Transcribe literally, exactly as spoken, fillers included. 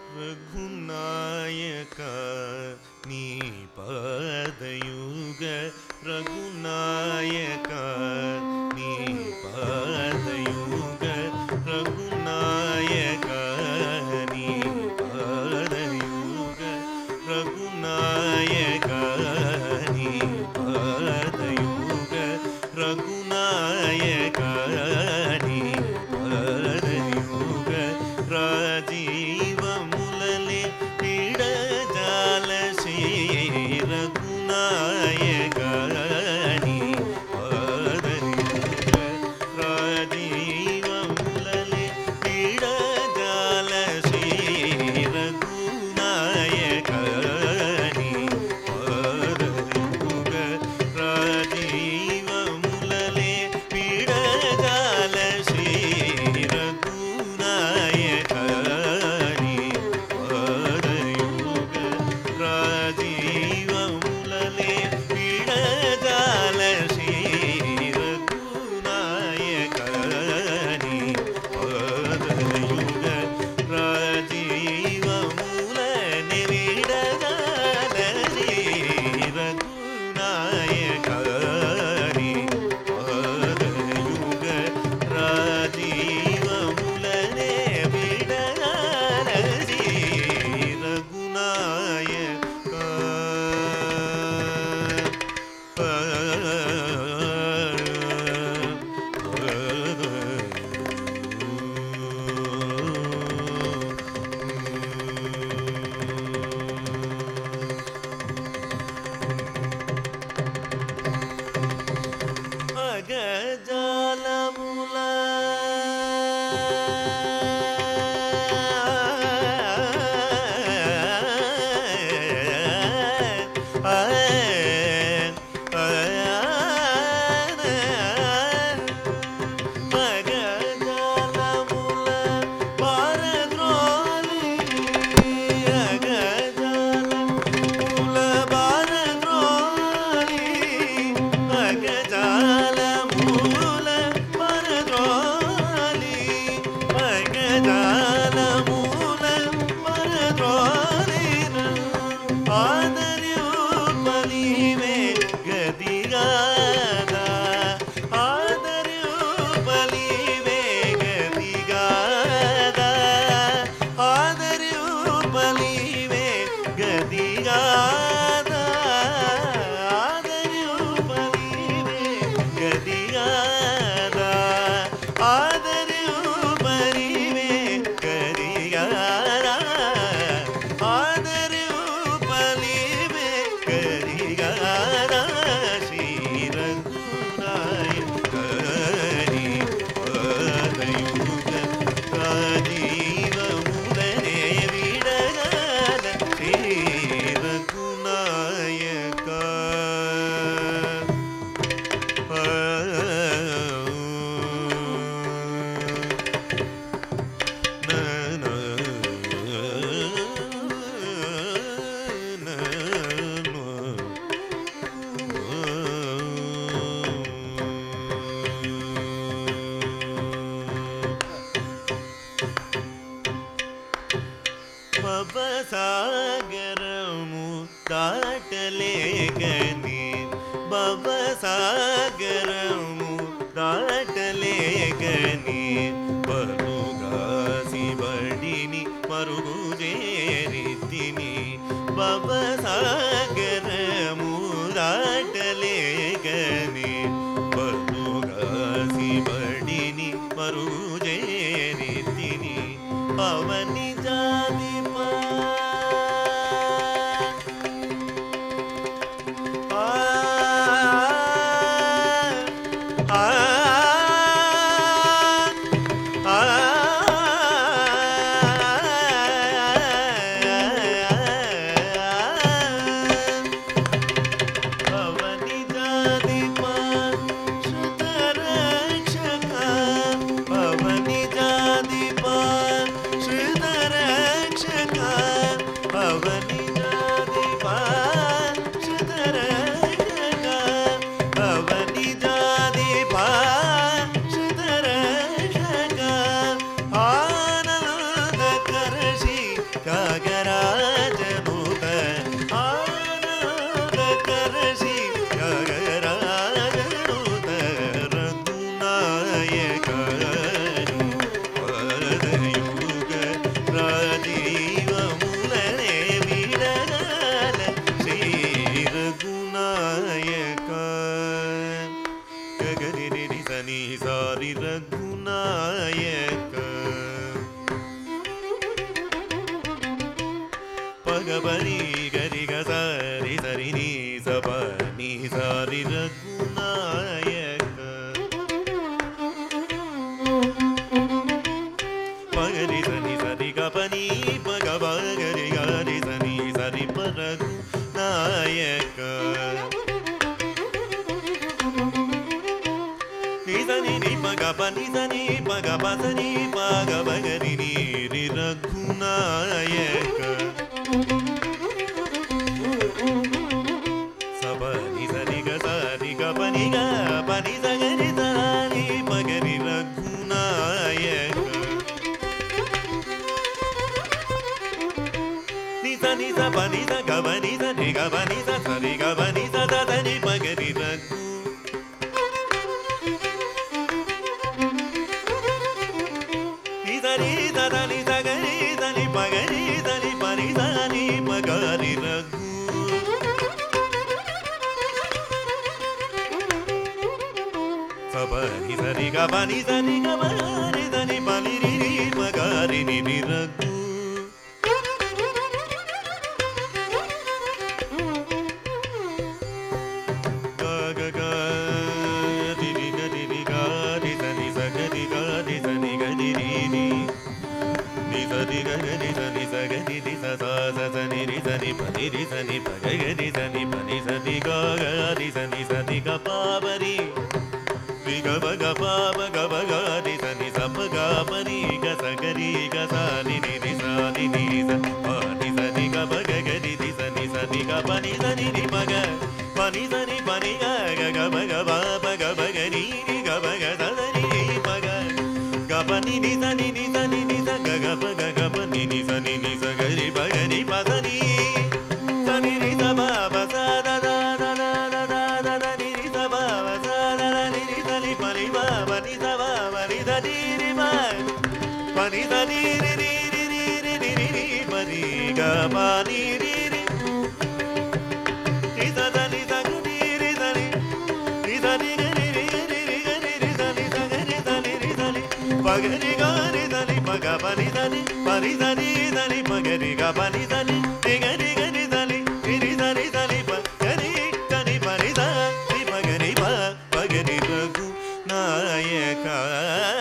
రఘునాయక నీ పాదయుగ రఘునాయక నీ పాదయుగ రఘునాయక నీ పాదయుగ రఘునాయక నీ పాదయుగ రఘునాయక నీ పాదయుగ రాజీవములలే పిడజాల శ్రీ రఘునాయక నీ పాదయుగ రాజీవములలే పిడజాల శ్రీ రఘునాయక నీ పాదయుగ రాజీవములలే పిడజాల శ్రీ రఘునాయక నీ పాదయుగ రాజీవములలే పిడజాల శ్రీ రఘునాయక నీ పాదయుగ రాజీవములనే విడజాల శ్రీ రఘునాయక నీ పాదయుగ రాజీవములనే విడజాల శ్రీ రఘునాయక అగజాలముల భవసాగరము దాటలేగని భవసాగరము దాటలేగని పరుగాసి బడిని మరుగు చేరితిని భవసాగరము దాటలేగని పరుగాసి బడిని మరుగు చేరితిని పవని జాతిప Shri పని గరి గ సరి సరి ని స పని సరి రఘునాయక పగరి సని సరి గ పని పగ పగరి గరి సని సరి ప రఘునాయక నిజని ని పగ పని సని పగ పసని పగ పగరి ని రి రఘునాయక సపని సని గ సని గ పని గ పని సగరి సని పగరి రఘునాయక ని సని స పని స గ పని స ని గ పని స సరి గ పని స ద ని పగరి రఘు దని దని సగరి దని పగరి దని పని దని పగరి రఘు సపని సరి గ పని సని గ పని దని పని రి రి పగరి ని రి రఘు గ గ గ రి రి గ రి రి గ రి దని సగరి గ రి దని గ రి రి ని ని సరి గ రి దని సగరి రి స స స స ని రి సని పని రి సని పగ గ రి సని పని సని గ గ రి సని సని గ ప ప రి రి గ బ గ ప ప గ బ గ రి సని స ప గ ప రి గ స గ రి గ స ని ని రి స ని ని స ప ని సని గ బ గ గ రి రి సని సని గ ప ని సని రి ప గ ప ని సని ప ని గ గ గ బ గ ప ప గ బ గ రి రి గ బ గ స ద ని రి ప గ గ ప ని ని స ని ని స ని ని స గ గ ప గ గ ప ని ని స ని ని స గ రి ప గ రి ప స ని స ని రి స ప ప స ద ద ద ద ద ద ద ద ని రి స ప ప స ద ద ని రి స ని ప ని ప ప ని స ప ప ని ద ని రి ప ప ని ద ని రి రి రి రి రి రి రి రి ప ని గ ప ని రి రి రి స ద ని స గ ని రి స ని రి స ని గ ని రి గ ని రి గ ని రి స ని స గ ని స ని రి స ని ప గ రి గ రి స ని ప గ ప ని స ని ప ని స ని స ని ప గ రి గ ప ని స ని రి గ రి గ ని స ని రి రి స ని స ని ప గ రి స ని ప ని స ని ప గ రి ప ప గ రి రఘు నాయక